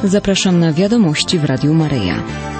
Zapraszam na wiadomości w Radiu Maryja.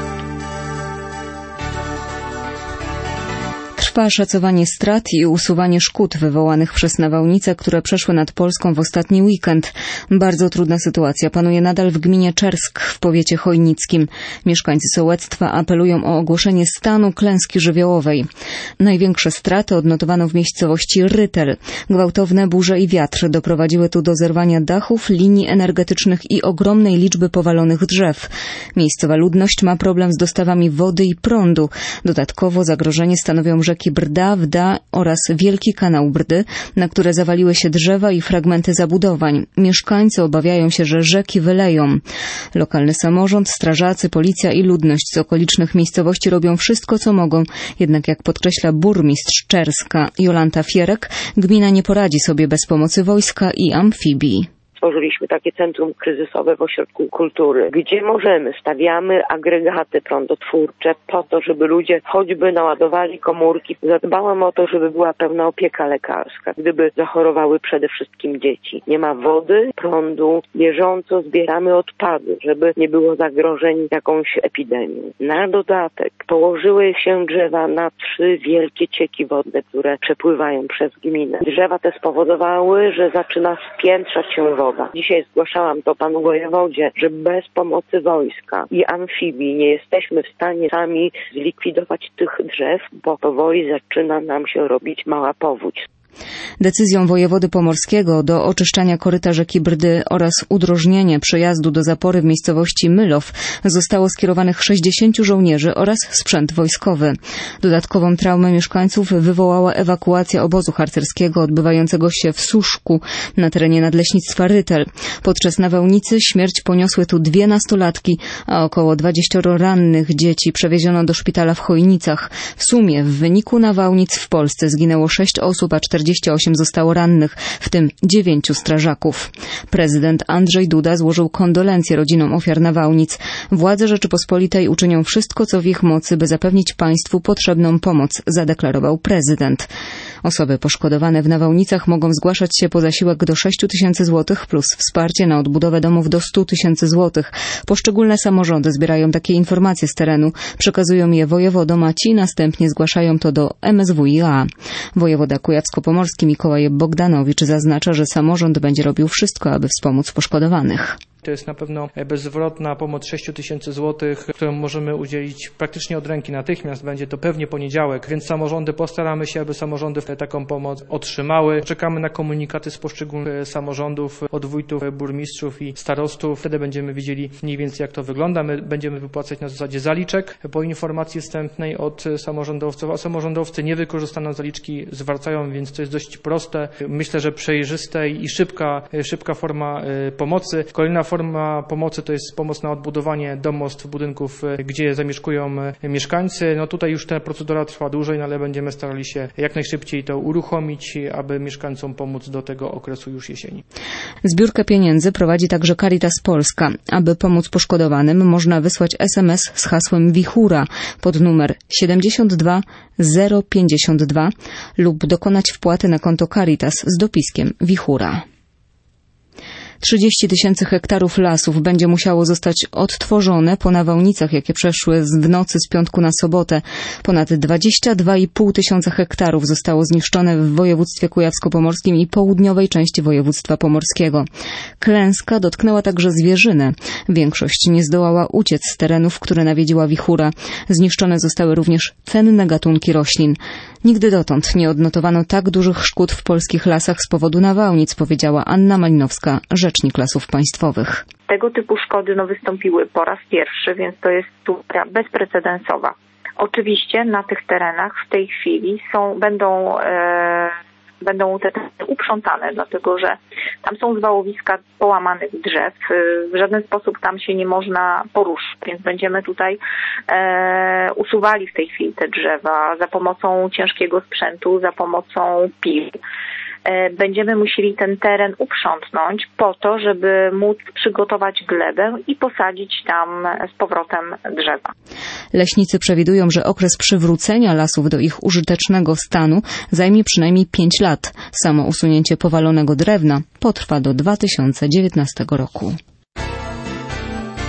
Trwa szacowanie strat i usuwanie szkód wywołanych przez nawałnice, które przeszły nad Polską w ostatni weekend. Bardzo trudna sytuacja panuje nadal w gminie Czersk w powiecie chojnickim. Mieszkańcy sołectwa apelują o ogłoszenie stanu klęski żywiołowej. Największe straty odnotowano w miejscowości Rytel. Gwałtowne burze i wiatr doprowadziły tu do zerwania dachów, linii energetycznych i ogromnej liczby powalonych drzew. Miejscowa ludność ma problem z dostawami wody i prądu. Dodatkowo zagrożenie stanowią rzeki Brda, Wda oraz Wielki Kanał Brdy, na które zawaliły się drzewa i fragmenty zabudowań. Mieszkańcy obawiają się, że rzeki wyleją. Lokalny samorząd, strażacy, policja i ludność z okolicznych miejscowości robią wszystko, co mogą. Jednak jak podkreśla burmistrz Czerska Jolanta Fierek, gmina nie poradzi sobie bez pomocy wojska i amfibii. Stworzyliśmy takie centrum kryzysowe w Ośrodku Kultury, gdzie możemy, stawiamy agregaty prądotwórcze po to, żeby ludzie choćby naładowali komórki. Zadbałam o to, żeby była pełna opieka lekarska, gdyby zachorowały przede wszystkim dzieci. Nie ma wody, prądu, bieżąco zbieramy odpady, żeby nie było zagrożeń jakąś epidemią. Na dodatek położyły się drzewa na 3 wielkie cieki wodne, które przepływają przez gminę. Drzewa te spowodowały, że zaczyna spiętrzać się woda. Dzisiaj zgłaszałam to panu wojewodzie, że bez pomocy wojska i amfibii nie jesteśmy w stanie sami zlikwidować tych drzew, bo powoli zaczyna nam się robić mała powódź. Decyzją wojewody pomorskiego do oczyszczania koryta rzeki Brdy oraz udrożnienie przejazdu do zapory w miejscowości Mylow zostało skierowanych 60 żołnierzy oraz sprzęt wojskowy. Dodatkową traumę mieszkańców wywołała ewakuacja obozu harcerskiego odbywającego się w Suszku na terenie nadleśnictwa Rytel. Podczas nawałnicy śmierć poniosły tu 2 nastolatki, a około 20 rannych dzieci przewieziono do szpitala w Chojnicach. W sumie w wyniku nawałnic w Polsce zginęło 6 osób, a 48 zostało rannych, w tym 9 strażaków. Prezydent Andrzej Duda złożył kondolencje rodzinom ofiar nawałnic. Władze Rzeczypospolitej uczynią wszystko, co w ich mocy, by zapewnić państwu potrzebną pomoc, zadeklarował prezydent. Osoby poszkodowane w nawałnicach mogą zgłaszać się po zasiłek do 6 000 złotych plus wsparcie na odbudowę domów do 100 000 złotych. Poszczególne samorządy zbierają takie informacje z terenu, przekazują je wojewodom, a ci następnie zgłaszają to do MSWiA. Wojewoda kujawsko-pomorski Mikołaj Bogdanowicz zaznacza, że samorząd będzie robił wszystko, aby wspomóc poszkodowanych. To jest na pewno bezzwrotna pomoc 6 000 złotych, którą możemy udzielić praktycznie od ręki natychmiast. Będzie to pewnie poniedziałek, więc samorządy postaramy się, aby samorządy taką pomoc otrzymały. Czekamy na komunikaty z poszczególnych samorządów, od wójtów, burmistrzów i starostów. Wtedy będziemy wiedzieli mniej więcej, jak to wygląda. My będziemy wypłacać na zasadzie zaliczek po informacji wstępnej od samorządowców, a samorządowcy niewykorzystane zaliczki zwracają, więc to jest dość proste. Myślę, że przejrzyste i szybka forma pomocy. Kolejna forma pomocy to jest pomoc na odbudowanie domostw, budynków, gdzie zamieszkują mieszkańcy. No tutaj już ta procedura trwa dłużej, ale będziemy starali się jak najszybciej to uruchomić, aby mieszkańcom pomóc do tego okresu już jesieni. Zbiórkę pieniędzy prowadzi także Caritas Polska. Aby pomóc poszkodowanym, można wysłać SMS z hasłem Wichura pod numer 72 052 lub dokonać wpłaty na konto Caritas z dopiskiem Wichura. 30 000 hektarów lasów będzie musiało zostać odtworzone po nawałnicach, jakie przeszły w nocy z piątku na sobotę. Ponad 22,5 tysiąca hektarów zostało zniszczone w województwie kujawsko-pomorskim i południowej części województwa pomorskiego. Klęska dotknęła także zwierzynę. Większość nie zdołała uciec z terenów, które nawiedziła wichura. Zniszczone zostały również cenne gatunki roślin. Nigdy dotąd nie odnotowano tak dużych szkód w polskich lasach z powodu nawałnic, powiedziała Anna Malinowska, rzecznik Lasów Państwowych. Tego typu szkody wystąpiły po raz pierwszy, więc to jest sytuacja bezprecedensowa. Oczywiście na tych terenach w tej chwili będą te tereny uprzątane, dlatego że tam są zwałowiska połamanych drzew. W żaden sposób tam się nie można poruszyć, więc będziemy tutaj usuwali w tej chwili te drzewa za pomocą ciężkiego sprzętu, za pomocą pił. Będziemy musieli ten teren uprzątnąć po to, żeby móc przygotować glebę i posadzić tam z powrotem drzewa. Leśnicy przewidują, że okres przywrócenia lasów do ich użytecznego stanu zajmie przynajmniej 5 lat. Samo usunięcie powalonego drewna potrwa do 2019 roku.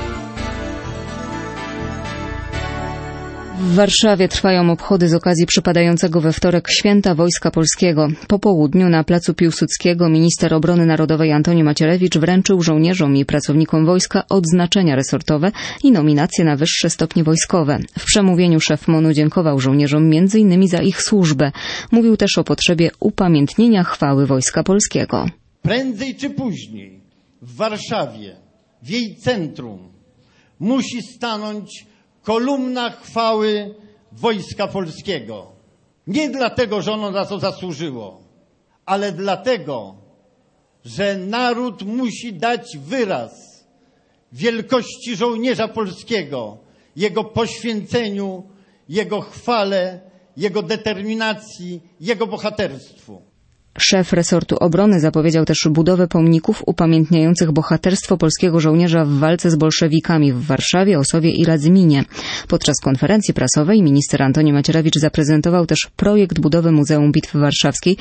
W Warszawie trwają obchody z okazji przypadającego we wtorek Święta Wojska Polskiego. Po południu na placu Piłsudskiego minister obrony narodowej Antoni Macierewicz wręczył żołnierzom i pracownikom wojska odznaczenia resortowe i nominacje na wyższe stopnie wojskowe. W przemówieniu szef MON-u dziękował żołnierzom m.in. za ich służbę. Mówił też o potrzebie upamiętnienia chwały Wojska Polskiego. Prędzej czy później w Warszawie, w jej centrum, musi stanąć kolumna chwały Wojska Polskiego. Nie dlatego, że ono na to zasłużyło, ale dlatego, że naród musi dać wyraz wielkości żołnierza polskiego, jego poświęceniu, jego chwale, jego determinacji, jego bohaterstwu. Szef resortu obrony zapowiedział też budowę pomników upamiętniających bohaterstwo polskiego żołnierza w walce z bolszewikami w Warszawie, Osowie i Radzyminie. Podczas konferencji prasowej minister Antoni Macierewicz zaprezentował też projekt budowy Muzeum Bitwy Warszawskiej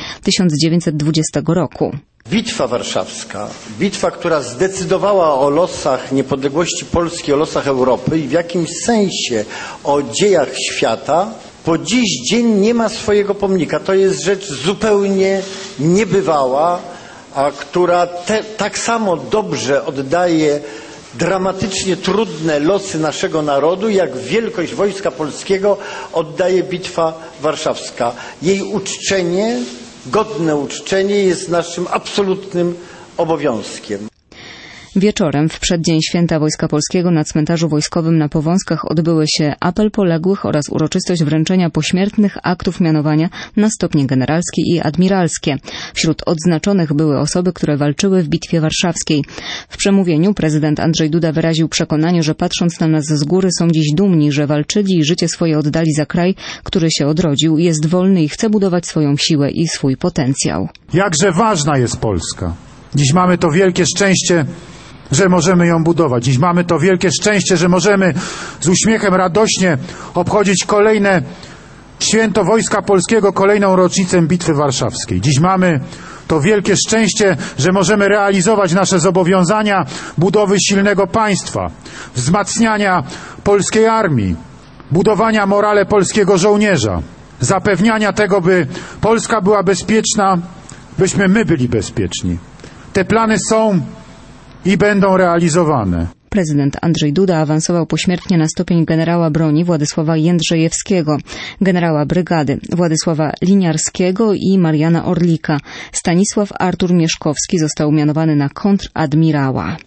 1920 roku. Bitwa Warszawska, bitwa, która zdecydowała o losach niepodległości Polski, o losach Europy i w jakimś sensie o dziejach świata, po dziś dzień nie ma swojego pomnika. To jest rzecz zupełnie niebywała, a która tak samo dobrze oddaje dramatycznie trudne losy naszego narodu, jak wielkość Wojska Polskiego oddaje Bitwa Warszawska. Jej uczczenie, godne uczczenie jest naszym absolutnym obowiązkiem. Wieczorem w przeddzień Święta Wojska Polskiego na cmentarzu wojskowym na Powązkach odbyły się apel poległych oraz uroczystość wręczenia pośmiertnych aktów mianowania na stopnie generalskie i admiralskie. Wśród odznaczonych były osoby, które walczyły w Bitwie Warszawskiej. W przemówieniu prezydent Andrzej Duda wyraził przekonanie, że patrząc na nas z góry są dziś dumni, że walczyli i życie swoje oddali za kraj, który się odrodził, jest wolny i chce budować swoją siłę i swój potencjał. Jakże ważna jest Polska. Dziś mamy to wielkie szczęście, że możemy ją budować. Dziś mamy to wielkie szczęście, że możemy z uśmiechem radośnie obchodzić kolejne Święto Wojska Polskiego, kolejną rocznicę Bitwy Warszawskiej. Dziś mamy to wielkie szczęście, że możemy realizować nasze zobowiązania budowy silnego państwa, wzmacniania polskiej armii, budowania morale polskiego żołnierza, zapewniania tego, by Polska była bezpieczna, byśmy my byli bezpieczni. Te plany są i będą realizowane. Prezydent Andrzej Duda awansował pośmiertnie na stopień generała broni Władysława Jędrzejewskiego, generała brygady Władysława Liniarskiego i Mariana Orlika. Stanisław Artur Mieszkowski został mianowany na kontradmirała.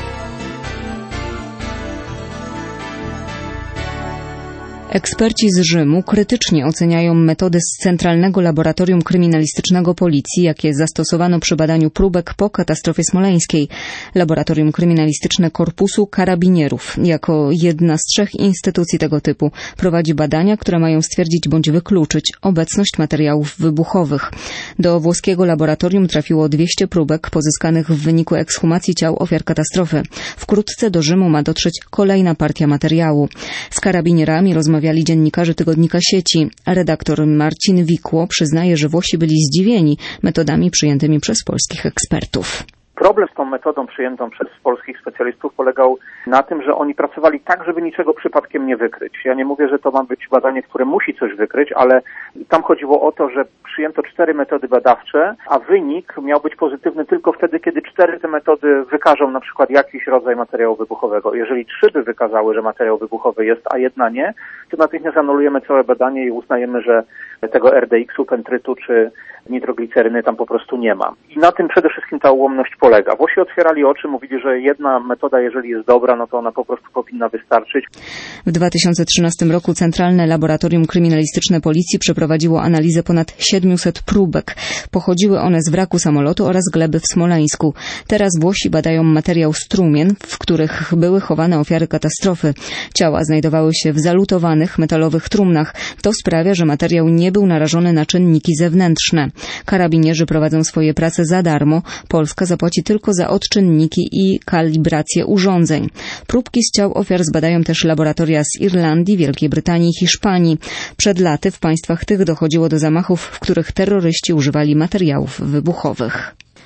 Eksperci z Rzymu krytycznie oceniają metody z Centralnego Laboratorium Kryminalistycznego Policji, jakie zastosowano przy badaniu próbek po katastrofie smoleńskiej. Laboratorium Kryminalistyczne Korpusu Karabinierów, jako jedna z 3 instytucji tego typu, prowadzi badania, które mają stwierdzić bądź wykluczyć obecność materiałów wybuchowych. Do włoskiego laboratorium trafiło 200 próbek pozyskanych w wyniku ekshumacji ciał ofiar katastrofy. Wkrótce do Rzymu ma dotrzeć kolejna partia materiału. Z karabinierami rozmawiali dziennikarze tygodnika Sieci. Redaktor Marcin Wikło przyznaje, że Włosi byli zdziwieni metodami przyjętymi przez polskich ekspertów. Problem z tą metodą przyjętą przez polskich specjalistów polegał na tym, że oni pracowali tak, żeby niczego przypadkiem nie wykryć. Ja nie mówię, że to ma być badanie, które musi coś wykryć, ale tam chodziło o to, że przyjęto 4 metody badawcze, a wynik miał być pozytywny tylko wtedy, kiedy 4 te metody wykażą na przykład jakiś rodzaj materiału wybuchowego. Jeżeli 3 by wykazały, że materiał wybuchowy jest, a jedna nie, to natychmiast anulujemy całe badanie i uznajemy, że tego RDX-u, pentrytu czy nitrogliceryny tam po prostu nie ma. I na tym przede wszystkim ta ułomność polega. Włosi otwierali oczy, mówili, że jedna metoda, jeżeli jest dobra, no to ona po prostu powinna wystarczyć. W 2013 roku Centralne Laboratorium Kryminalistyczne Policji przeprowadziło analizę ponad 700 próbek. Pochodziły one z wraku samolotu oraz gleby w Smoleńsku. Teraz Włosi badają materiał strumien, w których były chowane ofiary katastrofy. Ciała znajdowały się w zalutowanych metalowych trumnach. To sprawia, że materiał nie był narażony na czynniki zewnętrzne. Karabinierzy prowadzą swoje prace za darmo. Polska zapłaci tylko za odczynniki i kalibrację urządzeń. Próbki z ciał ofiar zbadają też laboratoria z Irlandii, Wielkiej Brytanii i Hiszpanii. Przed laty w państwach tych dochodziło do zamachów, w których terroryści używali materiałów wybuchowych.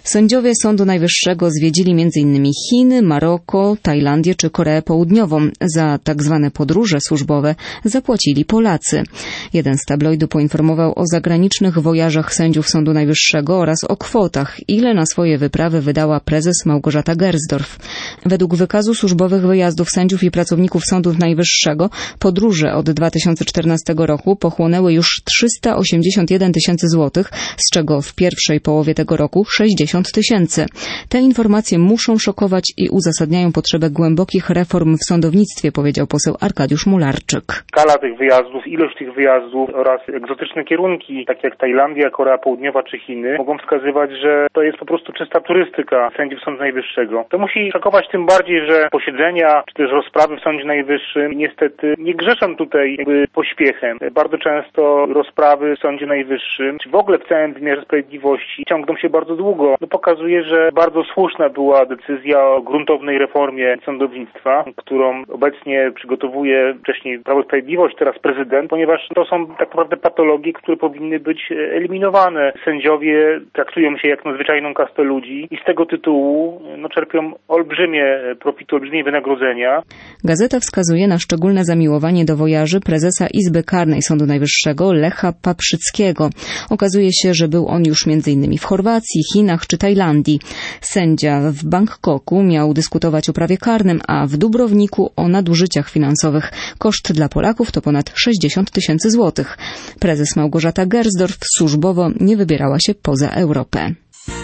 Sędziowie Sądu Najwyższego zwiedzili m.in. Chiny, Maroko, Tajlandię czy Koreę Południową. Za tak zwane podróże służbowe zapłacili Polacy. Jeden z tabloidów poinformował o zagranicznych wojażach sędziów Sądu Najwyższego oraz o kwotach, ile na swoje wyprawy wydała prezes Małgorzata Gersdorf. Według wykazu służbowych wyjazdów sędziów i pracowników Sądu Najwyższego podróże od 2014 roku pochłonęły już 381 tysięcy złotych, z czego w pierwszej połowie tego roku 60 tysięcy. Te informacje muszą szokować i uzasadniają potrzebę głębokich reform w sądownictwie, powiedział poseł Arkadiusz Mularczyk. Skala tych wyjazdów, ilość tych wyjazdów oraz egzotyczne kierunki, takie jak Tajlandia, Korea Południowa czy Chiny, mogą wskazywać, że to jest po prostu czysta turystyka sędziów Sądu Najwyższego. To musi szokować tym bardziej, że posiedzenia czy też rozprawy w Sądzie Najwyższym niestety nie grzeszą tutaj pośpiechem. Bardzo często rozprawy w Sądzie Najwyższym, czy w ogóle w całym wymiarze sprawiedliwości ciągną się bardzo długo. To pokazuje, że bardzo słuszna była decyzja o gruntownej reformie sądownictwa, którą obecnie przygotowuje wcześniej Prawo i Sprawiedliwość, teraz prezydent, ponieważ to są tak naprawdę patologie, które powinny być eliminowane. Sędziowie traktują się jak nadzwyczajną kastę ludzi i z tego tytułu czerpią olbrzymie profity, olbrzymie wynagrodzenia. Gazeta wskazuje na szczególne zamiłowanie do wojaży prezesa Izby Karnej Sądu Najwyższego Lecha Paprzyckiego. Okazuje się, że był on już m.in. w Chorwacji, Chinach czy Tajlandii. Sędzia w Bangkoku miał dyskutować o prawie karnym, a w Dubrowniku o nadużyciach finansowych. Koszt dla Polaków to ponad 60 tysięcy złotych. Prezes Małgorzata Gersdorf służbowo nie wybierała się poza Europę.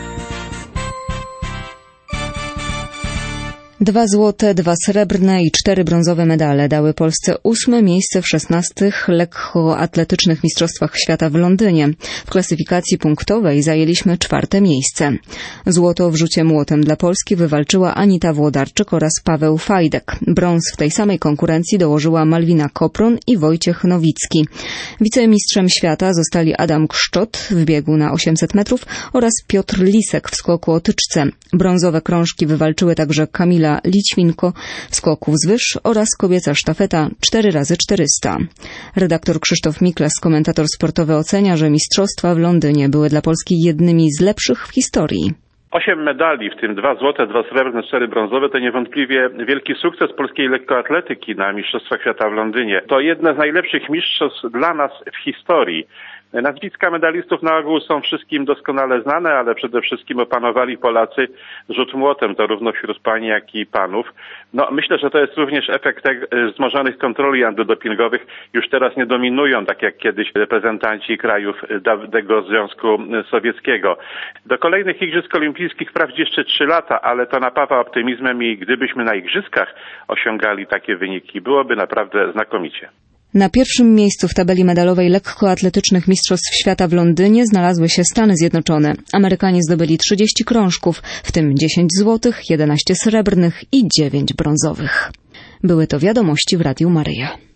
2 złote, 2 srebrne i 4 brązowe medale dały Polsce 8. miejsce w 16 lekkoatletycznych mistrzostwach świata w Londynie. W klasyfikacji punktowej zajęliśmy 4. miejsce. Złoto w rzucie młotem dla Polski wywalczyła Anita Włodarczyk oraz Paweł Fajdek. Brąz w tej samej konkurencji dołożyła Malwina Kopron i Wojciech Nowicki. Wicemistrzem świata zostali Adam Kszczot w biegu na 800 metrów oraz Piotr Lisek w skoku o tyczce. Brązowe krążki wywalczyły także Kamila Lićwinko w skoku wzwyż oraz kobieca sztafeta 4x400. Redaktor Krzysztof Miklas, komentator sportowy, ocenia, że mistrzostwa w Londynie były dla Polski jednymi z lepszych w historii. 8 medali, w tym 2 złote, 2 srebrne, 4 brązowe, to niewątpliwie wielki sukces polskiej lekkoatletyki na Mistrzostwach Świata w Londynie. To jedne z najlepszych mistrzostw dla nas w historii. Nazwiska medalistów na ogół są wszystkim doskonale znane, ale przede wszystkim opanowali Polacy rzut młotem, zarówno wśród pań, jak i panów. Myślę, że to jest również efekt wzmożonych kontroli antydopingowych. Już teraz nie dominują, tak jak kiedyś, reprezentanci krajów dawnego Związku Sowieckiego. Do kolejnych Igrzysk Olimpijskich wprawdzie jeszcze 3 lata, ale to napawa optymizmem i gdybyśmy na Igrzyskach osiągali takie wyniki, byłoby naprawdę znakomicie. Na pierwszym miejscu w tabeli medalowej lekkoatletycznych Mistrzostw Świata w Londynie znalazły się Stany Zjednoczone. Amerykanie zdobyli 30 krążków, w tym 10 złotych, 11 srebrnych i 9 brązowych. Były to wiadomości w Radiu Maryja.